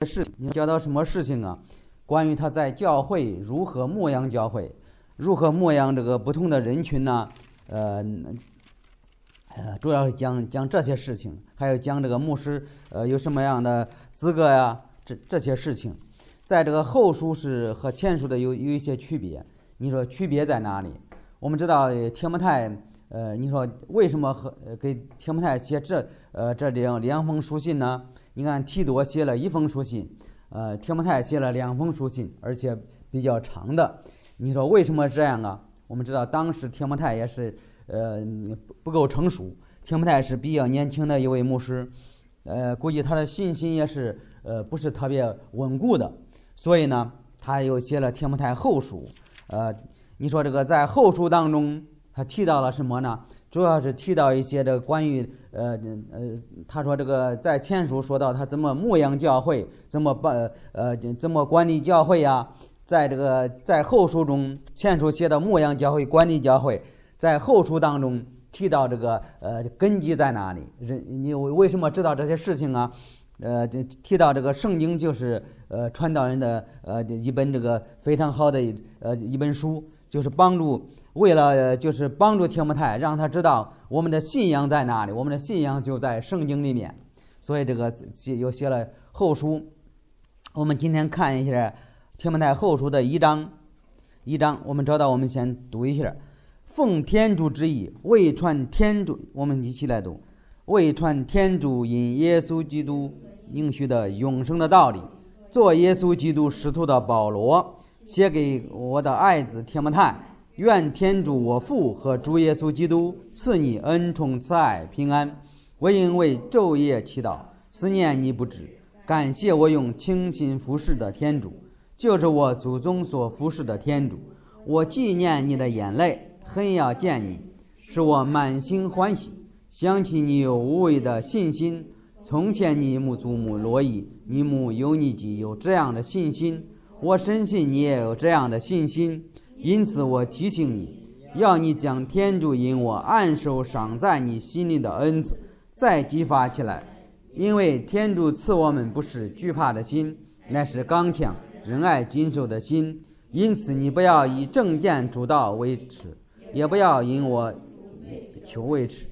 你教导什么事情啊？关于他在教会如何牧养教会，如何牧养这个不同的人群呢？主要是讲这些事情，还有讲这个牧师有什么样的资格呀？这些事情，在这个后书是和前书的有一些区别。你说区别在哪里？我们知道提摩太，你说为什么给提摩太写这两封书信呢？你看提多写了一封书信，提摩太写了2封书信，而且比较长的。你说为什么这样啊？我们知道当时提摩太也是不够成熟，提摩太是比较年轻的一位牧师，估计他的信心也是不是特别稳固的，所以呢，他又写了提摩太后书。你说这个在后书当中，他提到了什么呢？主要是提到一些的关于他说这个在前书说到他怎么牧养教会，怎么管理教会呀。在后书中，前书写的牧养教会、管理教会，在后书当中提到这个根基在哪里？你为什么知道这些事情啊？提到这个圣经就是传道人的一本这个非常好的一本书，就是为了帮助提摩太，让他知道我们的信仰在哪里，我们的信仰就在圣经里面，所以这个又写了后书。我们今天看一下提摩太后书的一章，我们找到，我们先读一下。奉天主之意，为传天主，我们一起来读。为传天主因耶稣基督应许的永生的道理，做耶稣基督使徒的保罗，写给我的爱子提摩太，愿天主我父和主耶稣基督赐你恩宠慈爱平安。我因为昼夜祈祷，思念你不止，感谢我用倾心服侍的天主，就是我祖宗所服侍的天主。我纪念你的眼泪，很要见你，使我满心欢喜。想起你有无畏的信心，从前你母祖母罗伊、你母尤尼基有这样的信心，我深信你也有这样的信心。因此我提醒你，要你将天主因我按手赏在你心里的恩赐再激发起来，因为天主赐我们不是惧怕的心，乃是刚强、仁爱、谨守的心。因此你不要以正见主道为耻，也不要因我求为耻。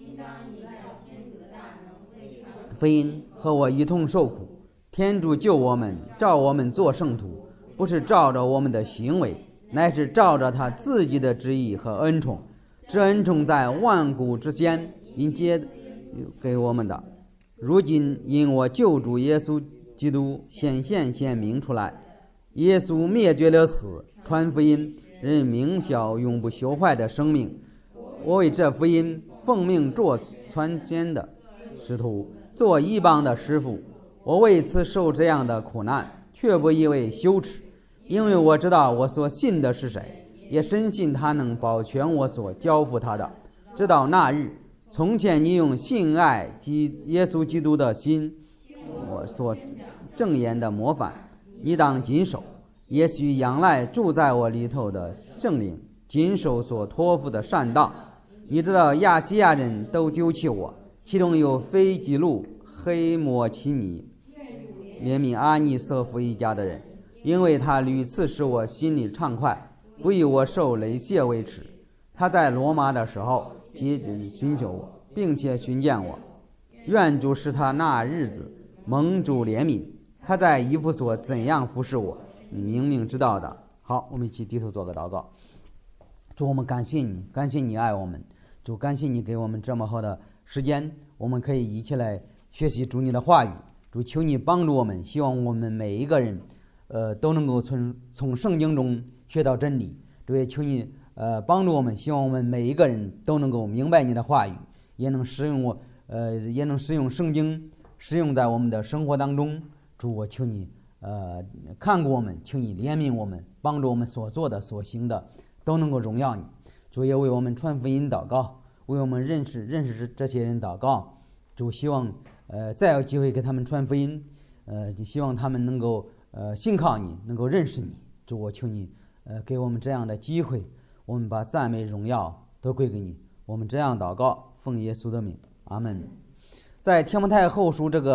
福音和我一同受苦，天主救我们，照我们做圣徒，不是照着我们的行为，乃是照着他自己的旨意和恩宠。这恩宠在万古之先因接给我们的，如今因我救主耶稣基督显明出来。耶稣灭绝了死，传福音，人名晓永不朽坏的生命。我为这福音奉命做传监的使徒，做异邦的师傅。我为此受这样的苦难，却不以为羞耻，因为我知道我所信的是谁，也深信他能保全我所交付他的。直到那日，从前你用信爱及耶稣基督的心，我所正言的模范，你当谨守。也许仰赖住在我里头的圣灵，谨守所托付的善道。你知道亚细亚人都丢弃我，其中有腓基路、黑摩奇尼，怜悯阿尼瑟夫一家的人，因为他屡次使我心里畅快，不以我受雷谢为耻。他在罗马的时候接着寻求我，并且寻见我，愿主使他那日子蒙主怜悯。他在以弗所怎样服侍我，你明明知道的。好，我们一起低头做个祷告。主，我们感谢你，感谢你爱我们。主，感谢你给我们这么好的时间，我们可以一起来学习主你的话语。主，求你帮助我们，希望我们每一个人都能够从圣经中学到真理。主，也求你帮助我们，希望我们每一个人都能够明白你的话语，也能使用圣经，使用在我们的生活当中。主，我求你看顾我们，求你怜悯我们，帮助我们所做的所行的都能够荣耀你。主，也为我们传福音祷告，为我们认识这些人祷告。主，希望再有机会给他们传福音，希望他们能够信靠你，能够认识你。主，我求你给我们这样的机会，我们把赞美荣耀都归给你。我们这样祷告，奉耶稣的名，阿门。在提摩太后书这个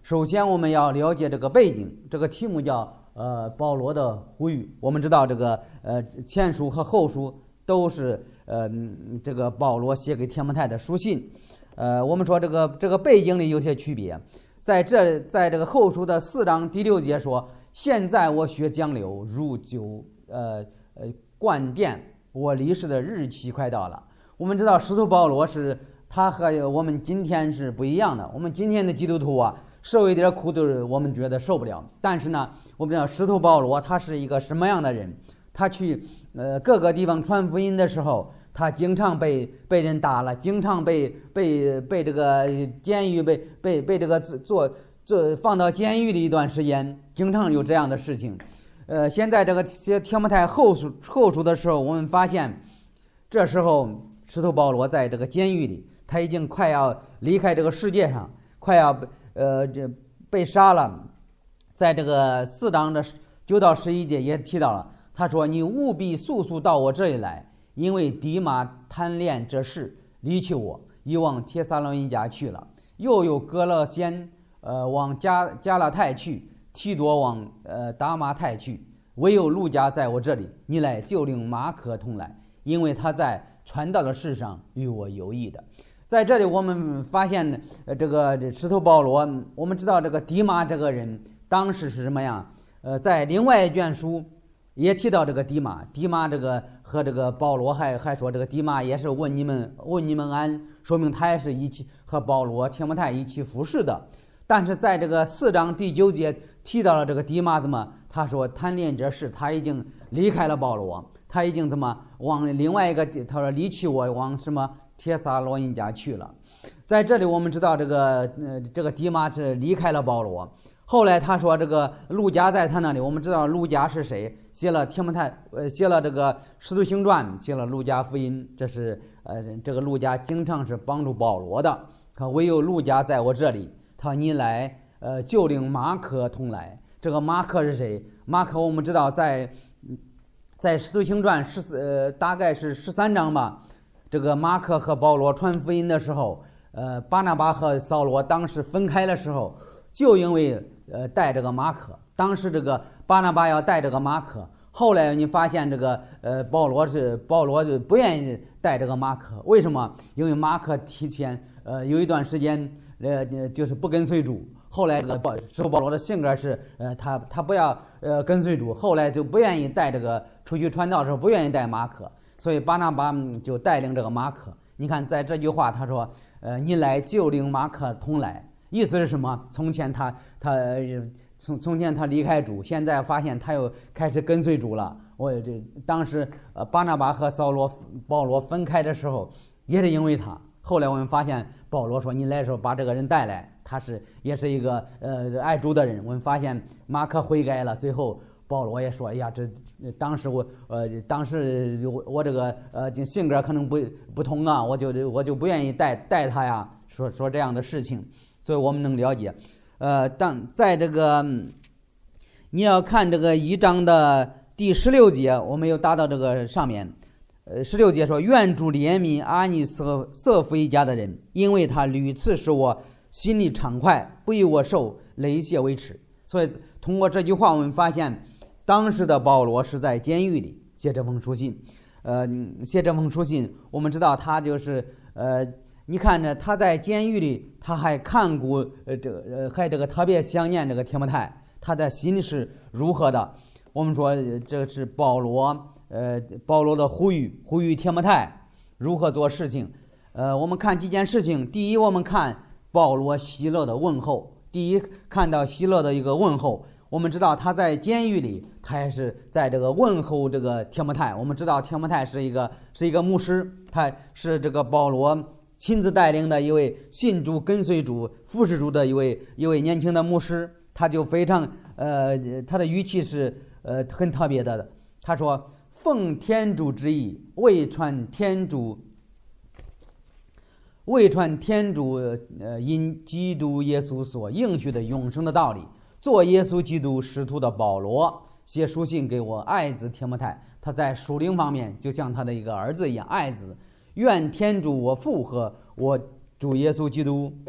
首先我们要了解这个背景，这个题目叫保罗的呼吁。我们知道这个前书和后书都是这个保罗写给提摩太的书信。我们说这个背景里有些区别，在这个后书的4章第6节说，现在我学江流如酒灌奠，我离世的日期快到了。我们知道使徒保罗他和我们今天是不一样的。我们今天的基督徒啊，受一点苦都是我们觉得受不了。但是呢，我们知道使徒保罗他是一个什么样的人？他去各个地方传福音的时候，他经常被人打了，经常被这个监狱被这个放到监狱里一段时间，经常有这样的事情。现在这个写提摩太后书的时候，我们发现这时候使徒保罗在这个监狱里，他已经快要离开这个世界上，快要被杀了。在这个4章的9到11节也提到了，他说：“你务必速到我这里来，因为迪马贪恋这事，离弃我，已往帖撒罗尼迦去了。又有哥勒先往加拉太去，提多往达马太去，唯有路加在我这里。你来就令马可同来，因为他在传道的事上与我有益的。”在这里我们发现这个使徒保罗，我们知道这个迪马这个人当时是什么样？在另外一卷书也提到这个迪马这个和这个保罗还说这个迪马也是问你们安，说明他也是一起和保罗提摩太一起服侍的。但是在这个4章第9节提到了这个迪马怎么？他说贪恋这事，他已经离开了保罗，他已经怎么往另外一个，他说离弃我，往什么帖撒罗尼迦去了。在这里我们知道这个迪马是离开了保罗。后来他说这个路加在他那里。我们知道路加是谁？写了提摩太写了这个使徒行传，写了路加福音。这是这个路加经常是帮助保罗的。他唯有路加在我这里。他说你来就令马可同来。这个马可是谁？马可我们知道在使徒行传大概是13章吧。这个马可和保罗传福音的时候，巴拿巴和扫罗当时分开的时候，就因为带这个马可。当时这个巴拿巴要带这个马可，后来你发现这个保罗就不愿意带这个马可。为什么？因为马可提前有一段时间就是不跟随主。后来这个使徒保罗的性格是他不要跟随主，后来就不愿意带这个出去传道的时候不愿意带马可，所以巴拿巴就带领这个马可。你看在这句话他说你来就令马可同来，意思是什么？从前他离开主，现在发现他又开始跟随主了。当时巴拿巴和保罗分开的时候也是因为他。后来我们发现保罗说你来的时候把这个人带来，他也是一个爱主的人。我们发现马可悔改了，最后保罗也说哎呀，当时我这个性格可能不同啊，我就不愿意带他呀，说这样的事情。所以我们能了解在这个你要看这个1章的第16节，我们又达到这个上面16节说，愿主怜悯阿尼瑟夫一家的人，因为他屡次使我心里畅快，不以我受累屑为耻。所以通过这句话我们发现当时的保罗是在监狱里写这封书信。我们知道他就是你看着他在监狱里，他还看顾还这个特别想念这个提摩太，他的心是如何的？我们说这是保罗的呼吁提摩太如何做事情。我们看几件事情。第一，我们看保罗希勒的问候。看到希勒的一个问候。我们知道他在监狱里，他也是在这个问候这个提摩太。我们知道提摩太是一个牧师，他是这个保罗亲自带领的一位信主跟随主服侍主的一位年轻的牧师。他就非常他的语气是很特别的。他说奉天主之意，为传天主因基督耶稣所应许的永生的道理，做耶稣基督使徒的保罗写书信给我爱子提摩太。他在属灵方面就像他的一个儿子一样爱子。愿天主我父和我主耶稣基督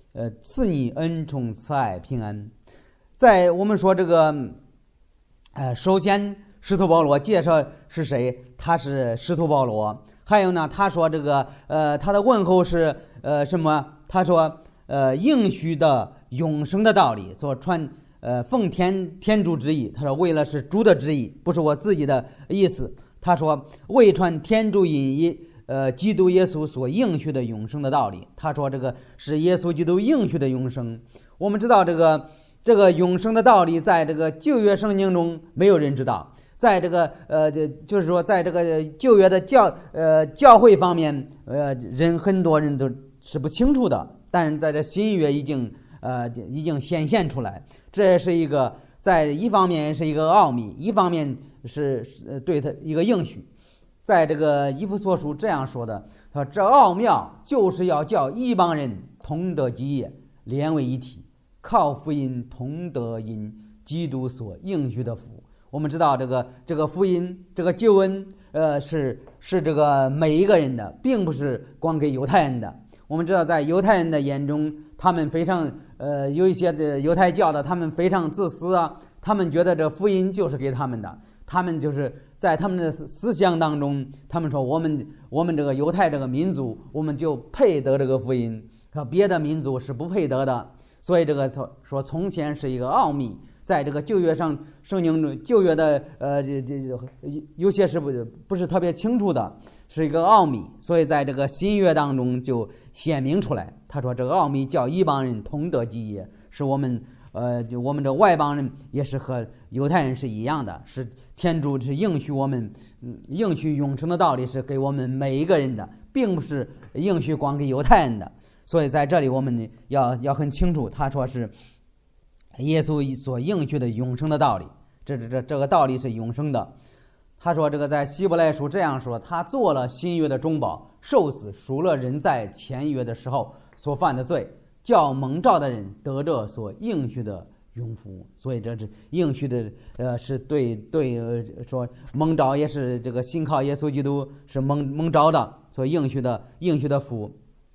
赐你恩宠慈爱平安。在我们说这个首先使徒保罗介绍是谁，他是使徒保罗。还有呢，他说这个他的问候是什么？他说应许的永生的道理，说传奉天主之意。他说为了是主的旨意，不是我自己的意思。他说为传天主因基督耶稣所应许的永生的道理。他说这个是耶稣基督应许的永生。我们知道这个永生的道理，在这个旧约圣经中没有人知道。在这个就是说，在这个旧约的教会方面，很多人都是不清楚的。但是在这新约已经显现出来。这是一个在一方面是一个奥秘，一方面是对他一个应许。在这个以弗所书这样说的，说这奥妙就是要叫一帮人同得基业，连为一体，靠福音同得因基督所应许的福。我们知道这个福音，这个救恩是这个每一个人的，并不是光给犹太人的。我们知道在犹太人的眼中，他们非常有一些的犹太教的，他们非常自私啊，他们觉得这福音就是给他们的，他们就是在他们的思想当中，他们说我们这个犹太这个民族，我们就配得这个福音，和别的民族是不配得的。所以这个说从前是一个奥秘，在这个旧约上圣经中，旧约的有些是不是特别清楚的，是一个奥秘。所以在这个新约当中就显明出来。他说这个奥秘叫一帮人同得基业，是我们这外邦人也是和犹太人是一样的，是天主是应许我们应许永生的道理是给我们每一个人的，并不是应许光给犹太人的。所以在这里我们要很清楚，他说是耶稣所应许的永生的道理，这个道理是永生的。他说这个在希伯来书这样说，他做了新约的中保，受死赎了人在前约的时候所犯的罪，叫蒙召的人得着所应许的永福。所以这是应许的是对说蒙召也是这个信靠耶稣基督是蒙召的所应许的福。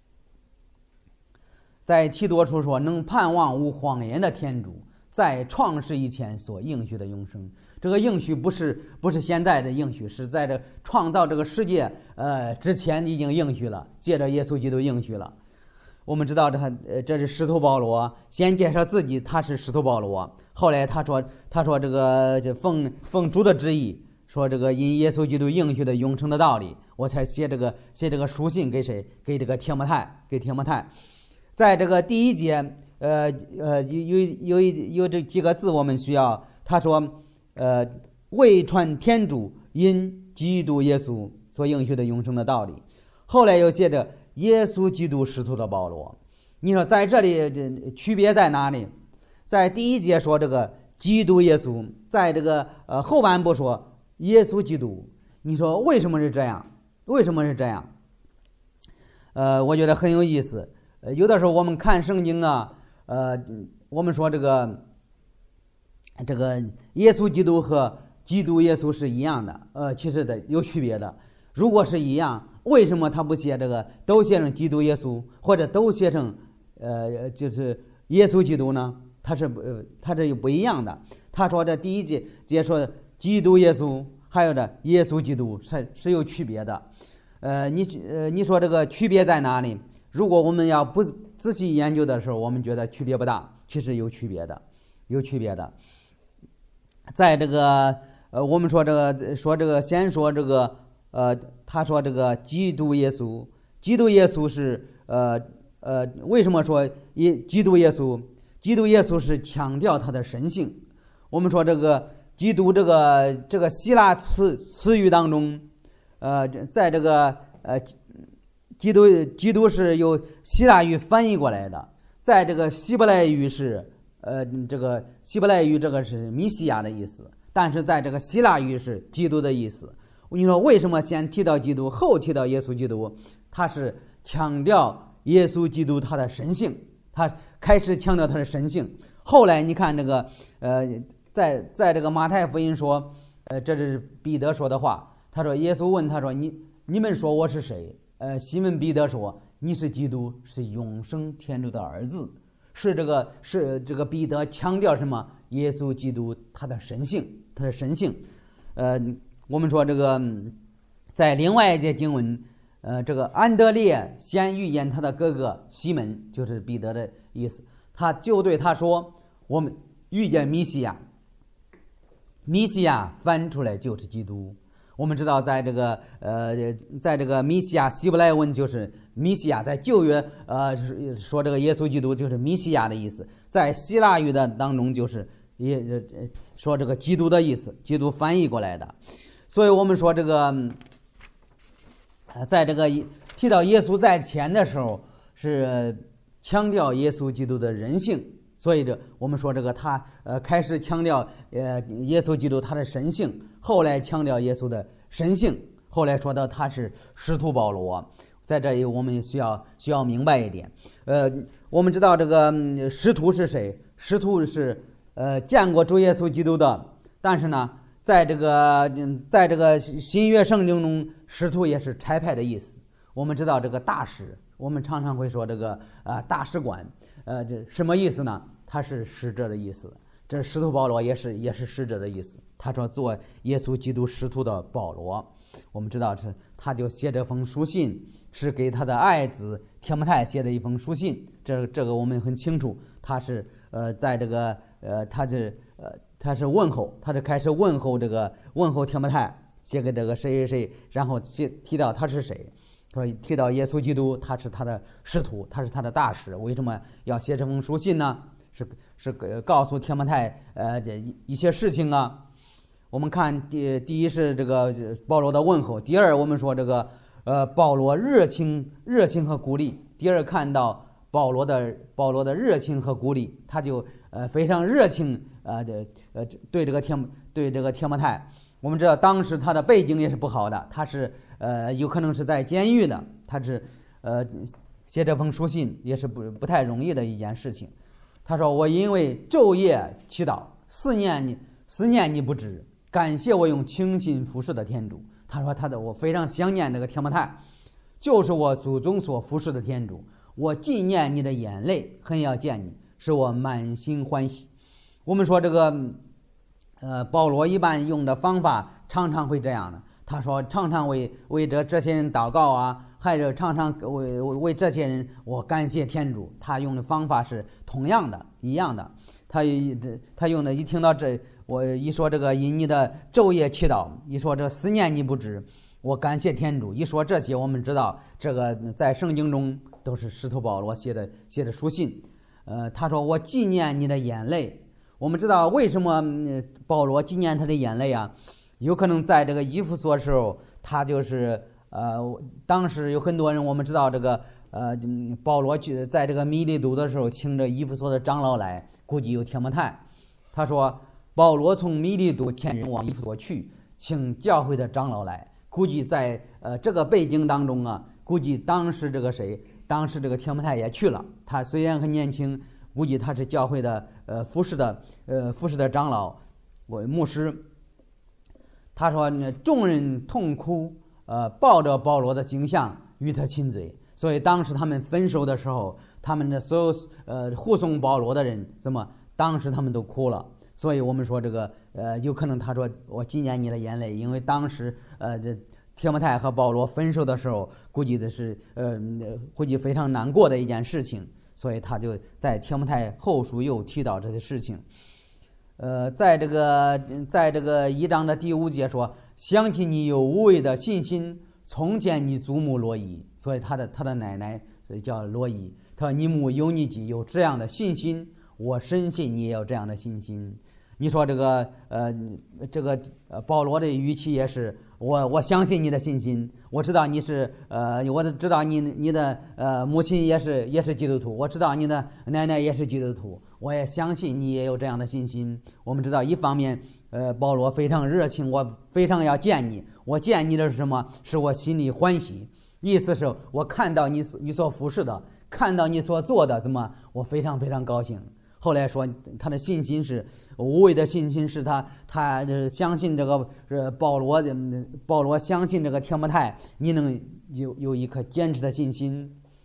在提多书说，能盼望无谎言的天主在创世以前所应许的永生。这个应许不是现在的应许，是在这创造这个世界之前已经应许了，借着耶稣基督应许了。我们知道这是使徒保罗先介绍自己，他是使徒保罗。后来他说这个奉主的旨意，说这个因耶稣基督应许的永生的道理，我才写这个书信给谁？给这个提摩太。在这个第一节，有这几个字我们需要。他说，为传天主因基督耶稣所应许的永生的道理。后来又写着耶稣基督使徒的保罗。你说在这里区别在哪里？在第一节说这个基督耶稣，在这个后半部说耶稣基督。你说为什么是这样？为什么是这样？我觉得很有意思。有的时候我们看圣经啊，我们说这个耶稣基督和基督耶稣是一样的，其实有区别的。如果是一样，为什么他不写这个都写成基督耶稣，或者都写成就是耶稣基督呢？他这又不一样的。他说这第一节说基督耶稣，还有的耶稣基督是有区别的。你说这个区别在哪里？如果我们要不仔细研究的时候，我们觉得区别不大，其实有区别的。在这个我们说这个先说这个他说这个基督耶稣是为什么说基督耶稣是强调他的神性？我们说这个基督这个希腊词语当中，在这个基督是由希腊语翻译过来的，在这个希伯来语是这个希伯来语这个是弥西亚的意思，但是在这个希腊语是基督的意思。你说为什么先提到基督后提到耶稣基督？他是强调耶稣基督他的神性，他开始强调他的神性。后来你看这个在这个马太福音说，这是彼得说的话。他说耶稣问他说你们说我是谁？西门彼得说你是基督，是永生天主的儿子。是这个彼得强调什么？耶稣基督他的神性，他的神性。我们说这个在另外一节经文，这个安德烈先遇见他的哥哥西门，就是彼得的意思，他就对他说：“我们遇见弥西亚。”弥西亚翻出来就是基督。我们知道，在这个弥西亚希伯来文就是弥西亚，在旧约说这个耶稣基督就是弥西亚的意思，在希腊语的当中就是说这个基督的意思，基督翻译过来的。所以我们说这个在这个提到耶稣在前的时候是强调耶稣基督的人性。所以我们说这个他开始强调耶稣基督他的神性，后来强调耶稣的神性，后来说到他是使徒保罗。在这里我们需要明白一点，我们知道这个使徒是谁？使徒是见过主耶稣基督的，但是呢，在这个新约圣经中，使徒也是差派的意思。我们知道这个大使，我们常常会说这个大使馆，这什么意思呢？他是使者的意思。这使徒保罗也是使者的意思。他说做耶稣基督使徒的保罗，我们知道他就写这封书信是给他的爱子提摩太写的一封书信。这个我们很清楚，他是在这个他是问候，他是开始问候提摩太，写给这个谁谁谁，然后提到他是谁。说提到耶稣基督，他是他的使徒，他是他的大使。为什么要写这封书信呢？是告诉提摩太一些事情啊。我们看第一是这个保罗的问候，第二我们说这个保罗热情和鼓励。第二看到保罗的热情和鼓励，他就非常热情对这个提摩太。我们知道当时他的背景也是不好的，他是有可能是在监狱的，他是写这封书信也是不太容易的一件事情。他说：“我因为昼夜祈祷，思念你不止，感谢我用倾心服侍的天主。”他说我非常想念这个提摩太，就是我祖宗所服侍的天主。我纪念你的眼泪，很要见你，使我满心欢喜。我们说这个保罗一般用的方法常常会这样的。他说常常为这些人祷告啊，还是常常为这些人我感谢天主。他用的方法是同样的一样的。他用的一听到这，我一说这个因你的昼夜祈祷，一说这思念你不止，我感谢天主，一说这些，我们知道这个在圣经中都是使徒保罗写的书信。他说我纪念你的眼泪。我们知道为什么保罗纪念他的眼泪啊？有可能在这个以弗所的时候，他就是当时有很多人，我们知道这个保罗在这个米利都的时候，请着以弗所的长老来，估计有提摩太。他说保罗从米利都遣人往以弗所去，请教会的长老来。估计在这个背景当中啊，估计当时这个提摩太也去了。他虽然很年轻，估计他是教会的服侍的长老，牧师。他说众人痛哭，抱着保罗的形象与他亲嘴。所以当时他们分手的时候，他们的所有护送保罗的人，当时他们都哭了。所以我们说这个有可能他说我纪念你的眼泪，因为当时这提摩太和保罗分手的时候，估计非常难过的一件事情。所以他就在提摩太后书又提到这些事情。在这个1章的第5节说，想起你有无畏的信心，从前你祖母罗伊，所以他的奶奶叫罗伊。他说你母有你己有这样的信心，我深信你也有这样的信心。你说这个保罗的语气也是，我相信你的信心，我知道你是我知道你的母亲也是基督徒，我知道你的奶奶也是基督徒，我也相信你也有这样的信心。我们知道一方面保罗非常热情，我非常要见你，我见你的是什么？是我心里欢喜，意思是我看到你所服侍的，看到你所做的，我非常非常高兴。后来说他的信心是无畏的信心，是他相信这个保罗相信这个提摩太，你能有一颗坚持的信心。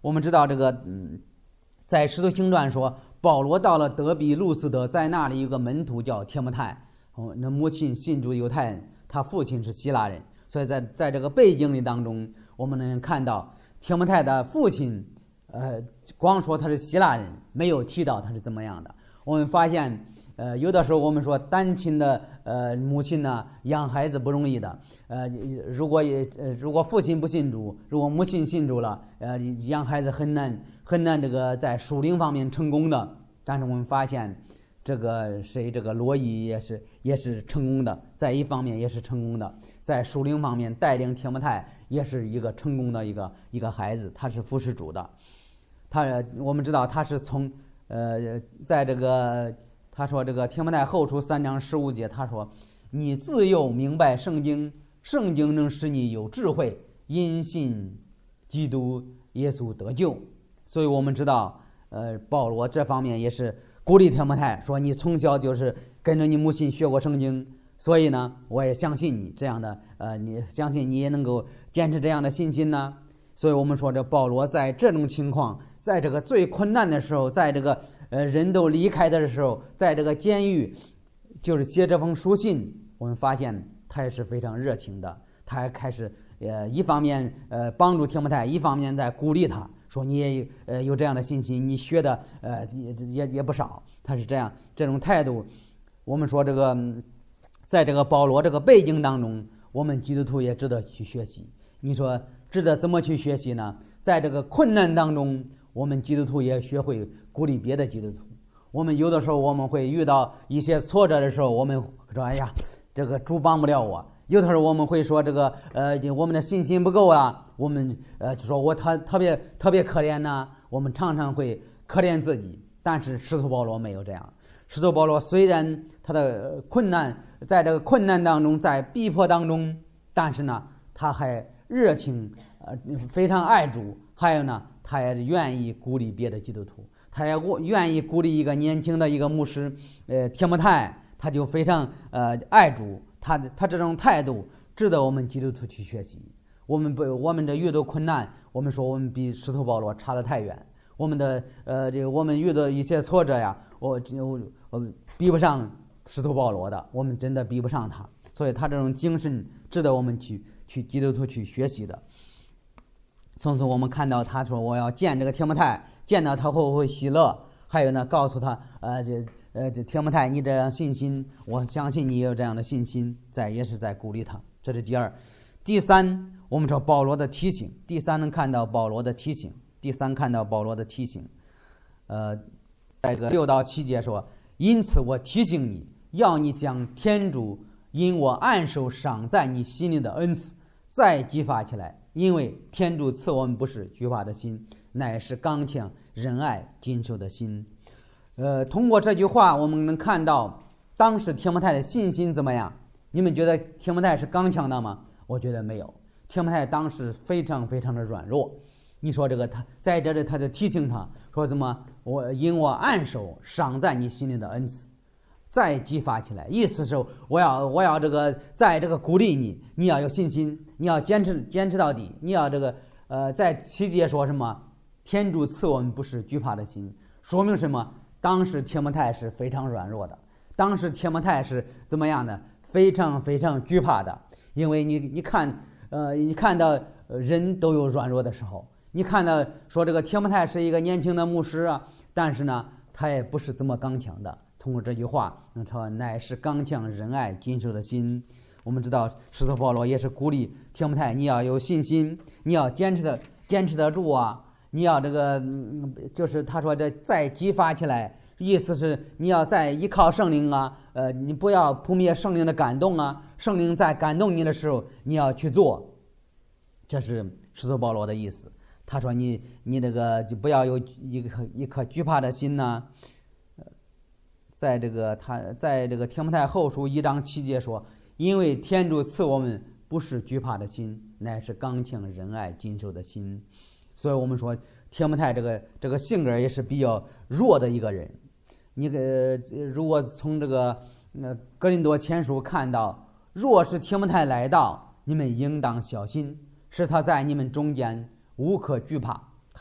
我们知道这个在使徒行传说，保罗到了德比路斯德，在那里有个门徒叫提摩太，那母亲信主犹太人，他父亲是希腊人，所以在这个背景里当中，我们能看到提摩太的父亲，光说他是希腊人，没有提到他是怎么样的。我们发现，有的时候我们说单亲的母亲呢养孩子不容易的，如果父亲不信主，如果母亲信主了，养孩子很难这个在属灵方面成功的。但是我们发现，这个罗伊也是成功的，在一方面也是成功的，在属灵方面带领提摩太也是一个成功的一个孩子，他是服侍主的。我们知道他是从在这个他说这个提摩太后书3章15节，他说你自幼明白圣经能使你有智慧，因信基督耶稣得救。所以我们知道保罗这方面也是鼓励提摩太说，你从小就是跟着你母亲学过圣经，所以呢我也相信你这样的你相信你也能够坚持这样的信心呢。所以我们说这保罗在这种情况，在这个最困难的时候，在这个人都离开的时候，在这个监狱就是写这封书信，我们发现他也是非常热情的，他还开始一方面帮助提摩太，一方面在鼓励他说你也有这样的信心，你学的也不少。他是这种态度。我们说这个在这个保罗这个背景当中，我们基督徒也值得去学习。你说值得怎么去学习呢？在这个困难当中，我们基督徒也学会鼓励别的基督徒。我们有的时候我们会遇到一些挫折的时候，我们说哎呀，这个主帮不了我。有的时候我们会说这个我们的信心不够啊，我们就说我特别可怜呐，我们常常会可怜自己。但是使徒保罗没有这样。使徒保罗虽然他的困难，在这个困难当中，在逼迫当中，但是呢他还热情非常爱主，还有呢他也愿意鼓励别的基督徒，他也愿意鼓励一个年轻的一个牧师提摩太，他就非常爱主，他这种态度值得我们基督徒去学习。我们的遇到困难，我们说我们比使徒保罗差得太远，我们遇到一些挫折呀，我比不上使徒保罗的，我们真的比不上他。所以他这种精神值得我们去基督徒去学习的。从此我们看到他说我要见这个提摩太，见到他会喜乐，还有呢告诉他这提摩太你这样信心，我相信你也有这样的信心，也是在鼓励他。这是第二。第三，我们说保罗的提醒，第三能看到保罗的提醒，这个6到7节说，因此我提醒你，要你将天主因我按手赏在你心里的恩赐再激发起来，因为天主赐我们不是惧怕的心，乃是刚强仁爱谨守的心。通过这句话我们能看到当时提摩太的信心怎么样。你们觉得提摩太是刚强的吗？我觉得没有。提摩太当时非常的软弱。你说这个他在这里他就提醒他说怎么因我按手赏在你心里的恩赐再激发起来，意思是我要这个在这个鼓励你要有信心，你要坚持到底，你要这个在7节说什么天主赐我们不是惧怕的心，说明什么？当时提摩太是非常软弱的，当时提摩太是怎么样的？非常惧怕的。因为你看到人都有软弱的时候，你看到说这个提摩太是一个年轻的牧师啊，但是呢他也不是这么刚强的。通过这句话说乃是刚强仁爱谨守的心。我们知道使徒保罗也是鼓励提摩太，你要有信心，你要坚持得住啊，你要这个就是他说这再激发起来，意思是你要再依靠圣灵啊，你不要扑灭圣灵的感动啊，圣灵在感动你的时候你要去做，这是使徒保罗的意思。他说你这个就不要有一颗惧怕的心呢。在这个提摩太后书1章7节说，因为天主赐我们不是惧怕的心，乃是刚强仁爱谨守的心。所以我们说提摩太这个性格也是比较弱的一个人。你如果从这个哥林多前书看到，若是提摩太来到，你们应当小心，使他在你们中间无可惧怕。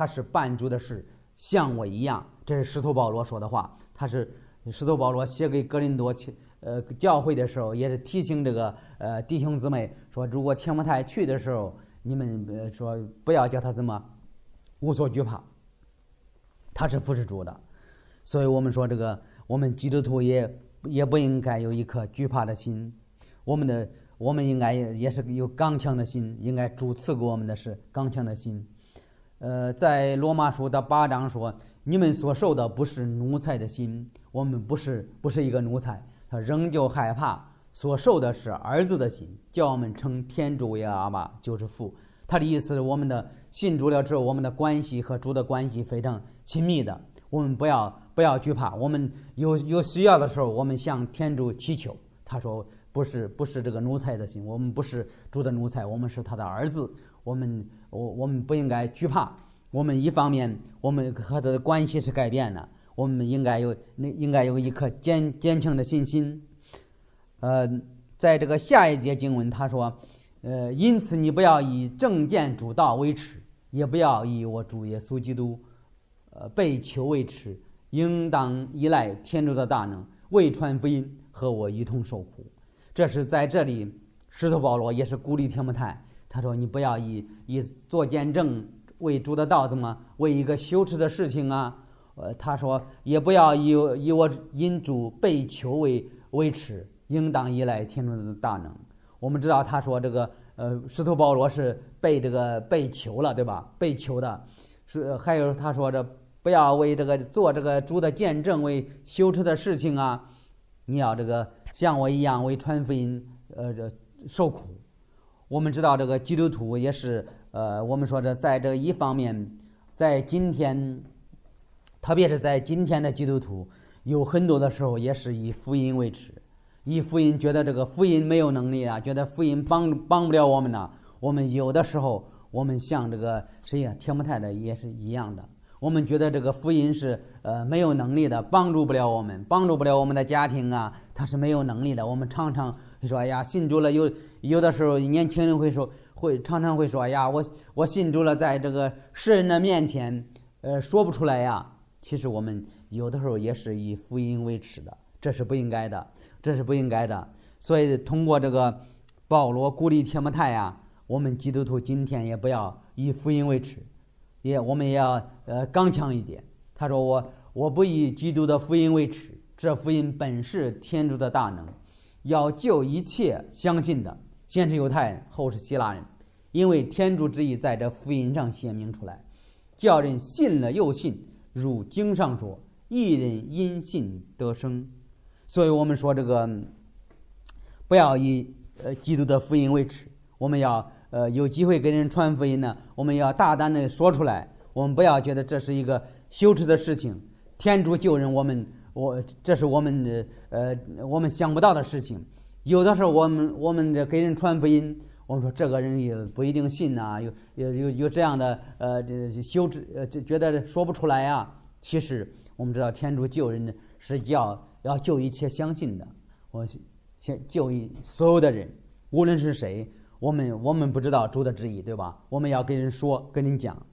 他是办主的事，像我一样。这是使徒保罗说的话。使徒保罗写给哥林多教会的时候，也是提醒这个弟兄姊妹说，如果提摩太去的时候，你们说不要叫他怎么无所惧怕，他是服侍主的。所以我们说我们基督徒也不应该有一颗惧怕的心，我们应该也是有刚强的心，应该主赐给我们的是刚强的心。在罗马书的8章说，你们所受的不是奴才的心，我们不是一个奴才，他仍旧害怕，所受的是儿子的心，叫我们称天主为阿爸，就是父。他的意思是，我们的信主了之后，我们的关系和主的关系非常亲密的，我们不要惧怕，我们有需要的时候，我们向天主祈求。他说不是这个奴才的心，我们不是主的奴才，我们是他的儿子。我们不应该惧怕。我们一方面，我们和他的关系是改变的，我们应该有一颗坚强的信心。在这个下一节经文，他说，因此你不要以正见主道为耻，也不要以我主耶稣基督被囚为耻，应当依赖天主的大能，为传福音和我一同受苦。这是在这里，使徒保罗也是鼓励提摩太。他说：“你不要以做见证为主的道，怎么为一个羞耻的事情啊？他说也不要以我因主被囚为耻，应当依赖天主的大能。”我们知道，他说使徒保罗是被囚了，对吧？被囚的是，还有他说不要为做主的见证为羞耻的事情啊！你要像我一样为传福音受苦。我们知道基督徒也是我们说在这一方面，在今天，特别是在今天的基督徒，有很多的时候也是以福音为耻，以福音觉得福音没有能力啊，觉得福音帮不了我们呢。我们有的时候，我们像谁呀？提摩太的也是一样的。我们觉得福音是没有能力的，帮助不了我们的家庭啊，他是没有能力的。我们常常说，哎呀，信主了，有的时候年轻人常常会说，哎呀，我信主了，在世人的面前说不出来呀。其实我们有的时候也是以福音为耻的，这是不应该的。所以通过保罗鼓励提摩太呀，我们基督徒今天也不要以福音为耻，我们也要刚强一点。他说我不以基督的福音为耻，这福音本是天主的大能，要救一切相信的，先是犹太人，后是希腊人，因为天主之意在这福音上显明出来，叫人信了又信，如经上说，一人因信得生。所以我们说不要以基督的福音为耻，我们要有机会给人传福音呢，我们要大胆的说出来，我们不要觉得这是一个羞耻的事情。天主救人，这是我们想不到的事情。有的时候我们给人传福音，我们说这个人也不一定信啊，有这样的羞耻，觉得说不出来啊。其实我们知道天主救人是要救一切相信的，我先救所有的人，无论是谁。我们不知道主的旨意，对吧？我们要跟人说，跟人讲。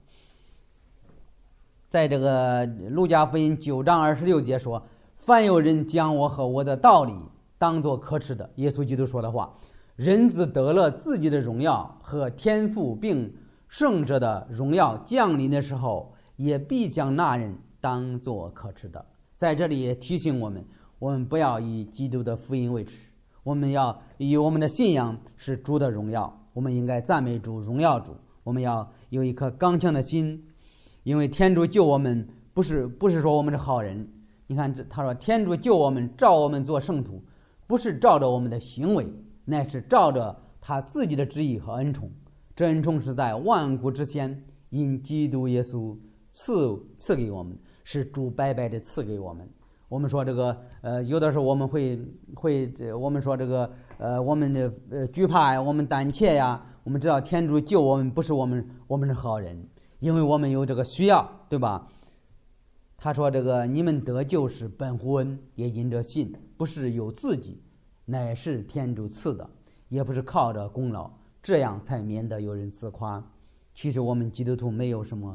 在路加福音9章26节说，凡有人将我和我的道理当作可耻的，耶稣基督说的话，人子得了自己的荣耀和天父并圣者的荣耀降临的时候，也必将那人当作可耻的。在这里也提醒我们不要以基督的福音为耻，我们要以我们的信仰是主的荣耀，我们应该赞美主，荣耀主。我们要有一颗刚强的心，因为天主救我们不是说我们是好人。你看他说天主救我们，召我们做圣徒，不是照着我们的行为，乃是照着他自己的旨意和恩宠。这恩宠是在万古之前因基督耶稣赐给我们，是主白白的赐给我们。我们说有的时候我们会我们说我们的惧怕呀，我们胆怯呀。我们知道天主救我们不是我们是好人，因为我们有需要，对吧？他说你们得救是本乎恩，也因着信，不是有自己，乃是天主赐的，也不是靠着功劳，这样才免得有人自夸。其实我们基督徒没有什么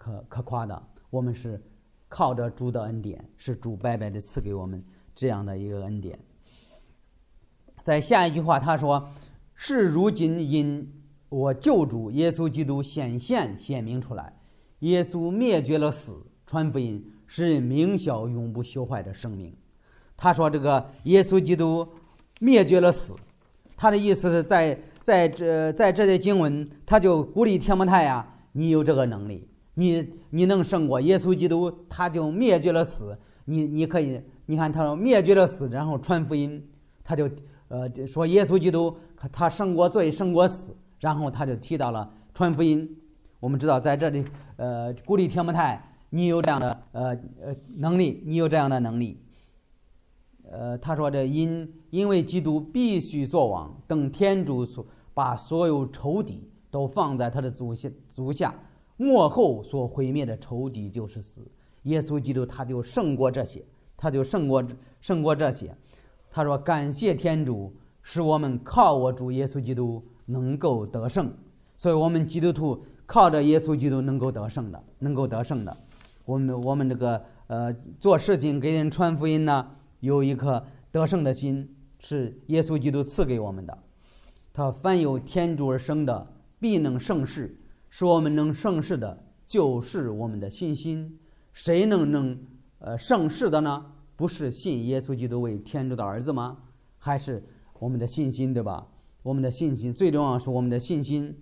可夸的。我们是靠着主的恩典，是主白白的赐给我们这样的一个恩典。在下一句话他说，是如今因我救主耶稣基督显明出来，耶稣灭绝了死，传福音，使人名效永不朽坏的生命。他说这个耶稣基督灭绝了死，他的意思是在这些经文，他就鼓励提摩太呀，你有这个能力，你能胜过耶稣基督，他就灭绝了死，你可以，你看他说灭绝了死，然后传福音，他就说耶稣基督他胜过罪，胜过死，然后他就提到了传福音。我们知道在这里鼓励提摩太，你有这样的能力，你有这样的能力。他说这因为基督必须作王，等天主把所有仇敌都放在他的足下，末后所毁灭的仇敌就是死。耶稣基督他就胜过这些，胜过这些。他说感谢天主，使我们靠我主耶稣基督能够得胜。所以我们基督徒靠着耶稣基督能够得胜的。我们这个做事情给人传福音呢，有一颗得胜的心，是耶稣基督赐给我们的。他凡有天主而生的，必能胜事。使我们能胜事的，就是我们的信心。谁能胜事的呢？不是信耶稣基督为天主的儿子吗？还是我们的信心，对吧？我们的信心最重要是我们的信心。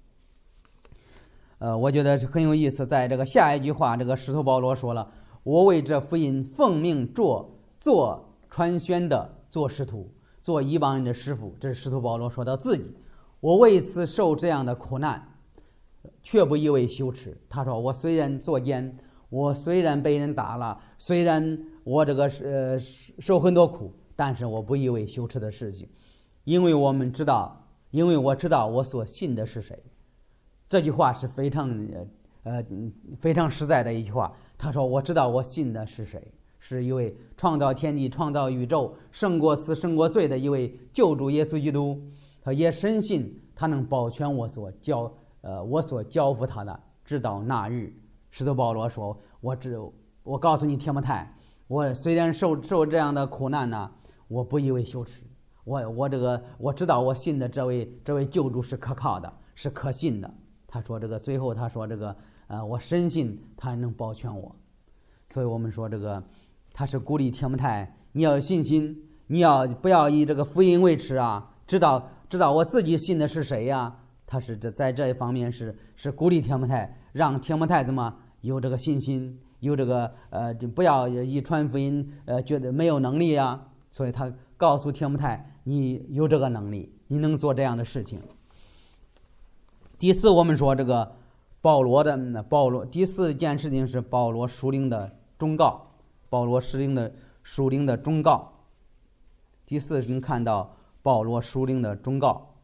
我觉得是很有意思。在这个下一句话，这个使徒保罗说了，我为这福音奉命做传宣的，做使徒，做一帮人的师傅。这是使徒保罗说到自己，我为此受这样的苦难，却不以为羞耻。他说我虽然作奸，我虽然被人打了，虽然我这个受很多苦，但是我不以为羞耻的事情，因为我知道我所信的是谁。这句话是非常实在的一句话。他说我知道我信的是谁，是一位创造天地创造宇宙胜过死胜过罪的一位救主耶稣基督。他也深信他能保全我所交付他的，直到那日。使徒保罗说，我告诉你提摩太，我虽然受这样的苦难呢，我不以为羞耻。我知道我信的这位救主是可靠的，是可信的。他说最后他说我深信他能保全我。所以我们说他是鼓励提摩太，你要有信心，你不要以这个福音为耻啊，知道我自己信的是谁呀。他是在这一方面是鼓励提摩太，让提摩太怎么有这个信心，有这个不要以传福音觉得没有能力啊。所以他告诉提摩太，你有这个能力，你能做这样的事情。第四，我们说保罗第四件事情是保罗属灵的忠告。保罗属灵的忠告。第四，你看到保罗属灵的忠告，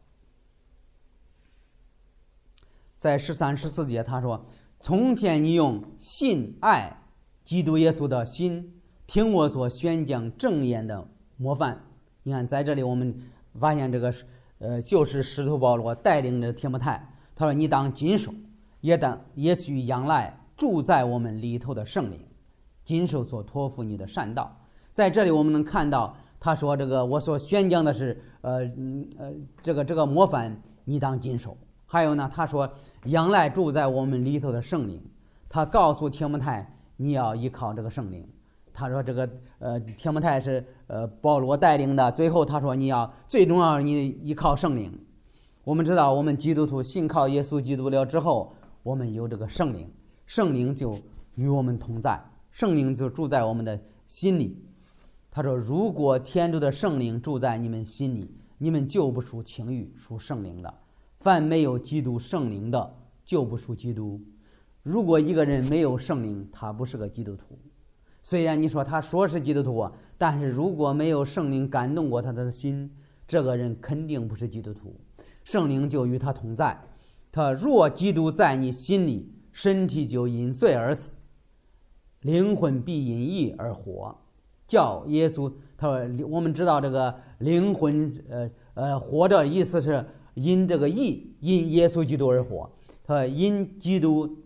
在13、14节他说，从前你用信爱基督耶稣的心听我所宣讲正言的模范。你看在这里我们发现就是使徒保罗带领着提摩太，他说你当谨守，也许仰赖住在我们里头的圣灵，谨守所托付你的善道。在这里我们能看到他说我所宣讲的是这个模范，你当谨守。还有呢，他说仰赖住在我们里头的圣灵，他告诉提摩太你要依靠这个圣灵。他说提摩太是保罗带领的，最后他说最重要你依靠圣灵。我们知道我们基督徒信靠耶稣基督了之后，我们有这个圣灵，圣灵就与我们同在，圣灵就住在我们的心里。他说如果天主的圣灵住在你们心里，你们就不属情欲，属圣灵的。凡没有基督圣灵的，就不属基督。如果一个人没有圣灵，他不是个基督徒。虽然你说他说是基督徒啊，但是如果没有圣灵感动过他的心，这个人肯定不是基督徒。圣灵就与他同在。他若基督在你心里，身体就因罪而死，灵魂必因义而活。叫耶稣，他说我们知道灵魂活的意思是因义，因耶稣基督而活。他因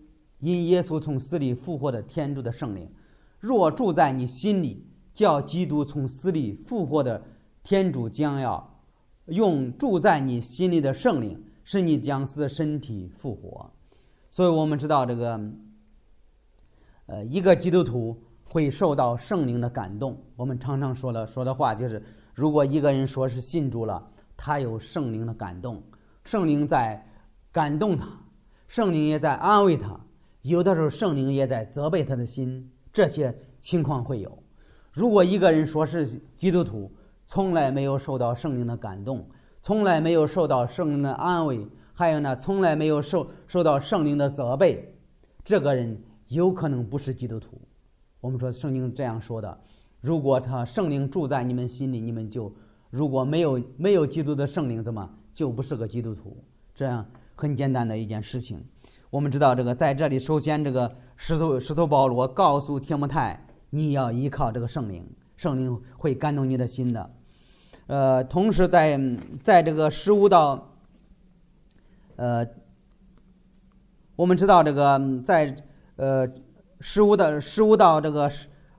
因耶稣从死里复活的天主的圣灵。若住在你心里，叫基督从死里复活的天主将要用住在你心里的圣灵，使你将死的身体复活。所以我们知道这个一个基督徒会受到圣灵的感动。我们常常说的话就是，如果一个人说是信主了，他有圣灵的感动，圣灵在感动他，圣灵也在安慰他，有的时候圣灵也在责备他的心，这些情况会有。如果一个人说是基督徒，从来没有受到圣灵的感动，从来没有受到圣灵的安慰，还有呢，从来没有受到圣灵的责备，这个人有可能不是基督徒。我们说圣经这样说的，如果圣灵住在你们心里，你们就如果没有基督的圣灵，怎么就不是个基督徒？这样很简单的一件事情。我们知道这个在这里，首先这个使徒保罗告诉提摩太，你要依靠这个圣灵，圣灵会感动你的心的。同时在这个15到我们知道这个在15到这个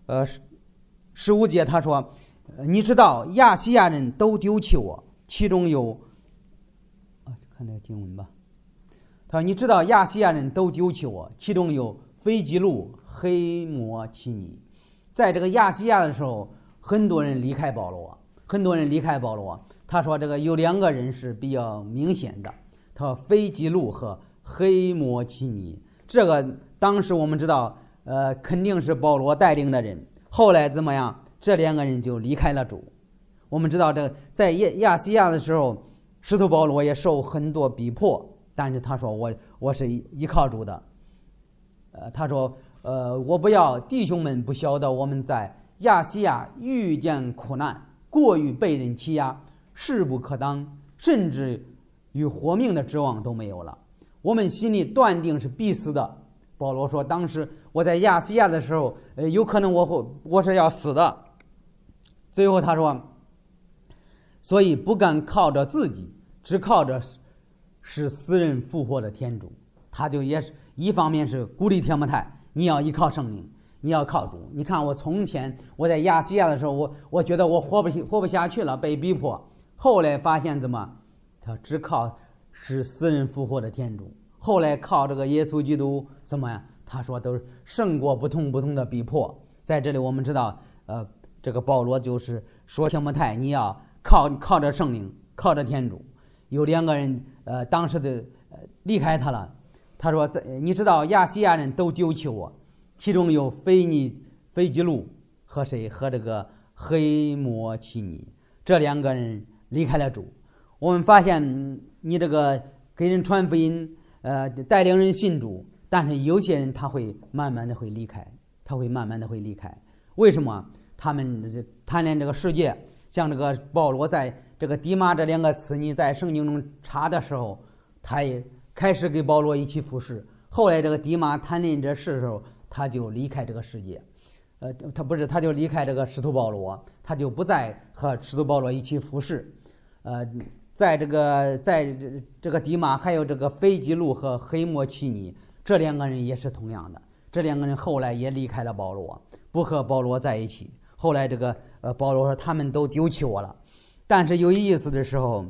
15节，他说，你知道亚细亚人都丢弃我，其中有看这个经文吧。他说，你知道亚细亚人都丢弃我，其中有腓吉路、黑摩其尼。在这个亚细亚的时候，很多人离开保罗。他说这个有2个人是比较明显的，他说腓吉路和黑摩其尼。这个当时我们知道肯定是保罗带领的人，后来怎么样，这2个人就离开了主。我们知道这在亚细亚的时候，使徒保罗也受很多逼迫，但是他说我是依靠主的。他说我不要弟兄们不晓得我们在亚细亚遇见苦难，过于被人欺压，势不可当，甚至与活命的指望都没有了。我们心里断定是必死的。保罗说，当时我在亚细亚的时候，有可能我是要死的。最后他说，所以不敢靠着自己，只靠着使死人复活的天主。他就也是一方面是鼓励提摩太，你要依靠圣灵，你要靠主。你看我从前我在亚细亚的时候，我觉得我活不下去了，被逼迫。后来发现怎么，他只靠使死人复活的天主。后来靠这个耶稣基督怎么样？他说都是胜过不同的逼迫。在这里我们知道，这个保罗就是说提摩太，你要靠着圣灵，靠着天主。有2个人当时的离开他了。他说你知道亚细亚人都丢弃我，其中有腓吉路和谁？和这个黑摩其尼。这2个人离开了主。我们发现你这个给人传福音，带领人信主，但是有些人他会慢慢的会离开。为什么？他们贪恋这个世界。像这个保罗在这个迪马这2个词，你在圣经中查的时候，他也开始给保罗一起服侍。后来这个迪马贪恋这事的时候，他就离开这个世界。他就离开这个使徒保罗，他就不再和使徒保罗一起服侍。在这个迪马还有这个腓吉路和黑摩其尼，这2个人也是同样的。这2个人后来也离开了保罗，不和保罗在一起。后来这个保罗说他们都丢弃我了。但是有意思的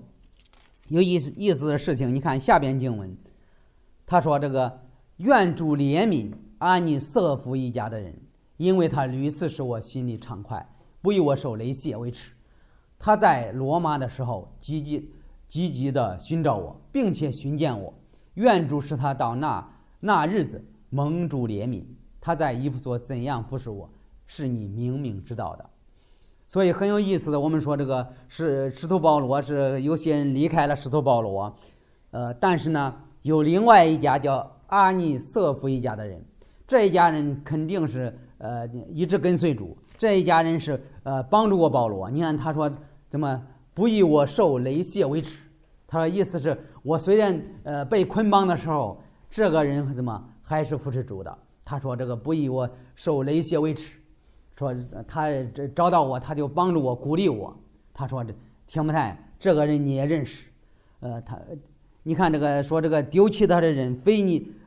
事情，你看下边经文，他说这个愿主怜悯阿尼瑟夫一家的人，因为他屡次使我心里畅快，不以我受雷泄为耻。他在罗马的时候积极的寻找我，并且寻见我。愿主使他到那日子蒙主怜悯。他在以弗所怎样服侍我，是你明明知道的。所以很有意思的，我们说这个是使徒保罗，是有些人离开了使徒保罗，但是呢，有另外一家叫阿尼瑟夫一家的人，这一家人肯定是一直跟随主。这一家人是帮助过保罗。你看他说怎么不以我受雷泄为耻。他说意思是我虽然被捆绑的时候，这个人怎么还是扶持主的。他说这个不以我受雷泄为耻，说他找到我，他就帮助我，鼓励我。他说提摩太这个人你也认识。你看这个说这个丢弃他的人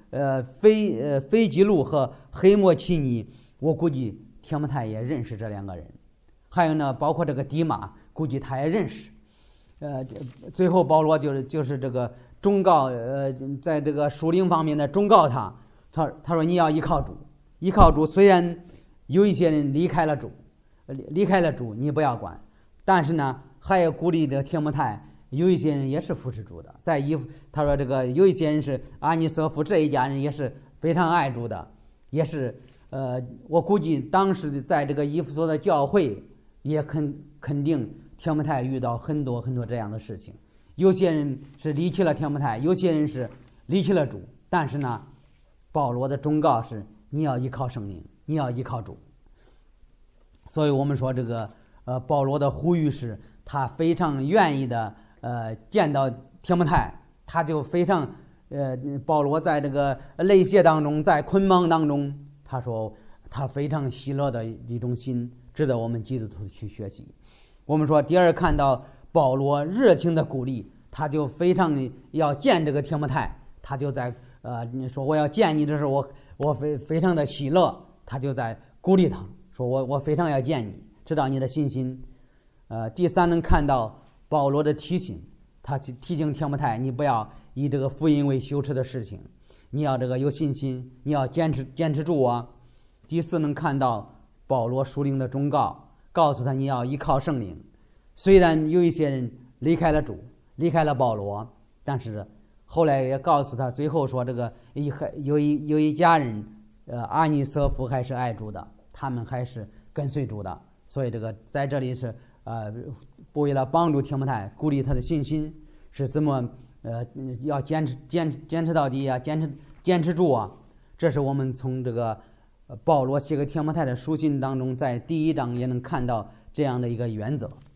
腓基路和黑摩奇尼，我估计提摩太也认识这2个人。还有呢，包括这个迪马，估计他也认识。最后保罗就是这个忠告，在这个属灵方面的忠告他说你要依靠主，依靠主。虽然有一些人离开了主，你不要管，但是呢，还要鼓励这提摩太，有一些人也是服侍主的。他说这个有一些人是安尼瑟夫这一家人也是非常爱主的，也是我估计当时在这个以弗所的教会也肯定提摩太遇到很多很多这样的事情。有些人是离弃了提摩太，有些人是离弃了主，但是呢，保罗的忠告是你要依靠圣灵，你要依靠主。所以我们说这个保罗的呼吁是他非常愿意的见到提摩太，他就非常保罗在这个类泄当中，在捆绑当中，他说他非常喜乐的一种心，值得我们基督徒去学习。我们说第二，看到保罗热情的鼓励，他就非常要见这个提摩太，他就在说我要见你的时候，我非常的喜乐，他就在鼓励他说我非常要见你，知道你的信心。第三，能看到保罗的提醒，他提醒提摩太，你不要以这个福音为羞耻的事情，你要这个有信心，你要坚持住啊。第四，能看到保罗属灵的忠告，告诉他你要依靠圣灵。虽然有一些人离开了主，离开了保罗，但是后来也告诉他，最后说这个有一家人阿尼瑟夫还是爱主的，他们还是跟随主的。所以这个在这里是为了帮助提摩太，鼓励他的信心是怎么要坚持到底啊，坚持住啊。这是我们从这个保罗写给提摩太的书信当中，在第1章也能看到这样的一个原则。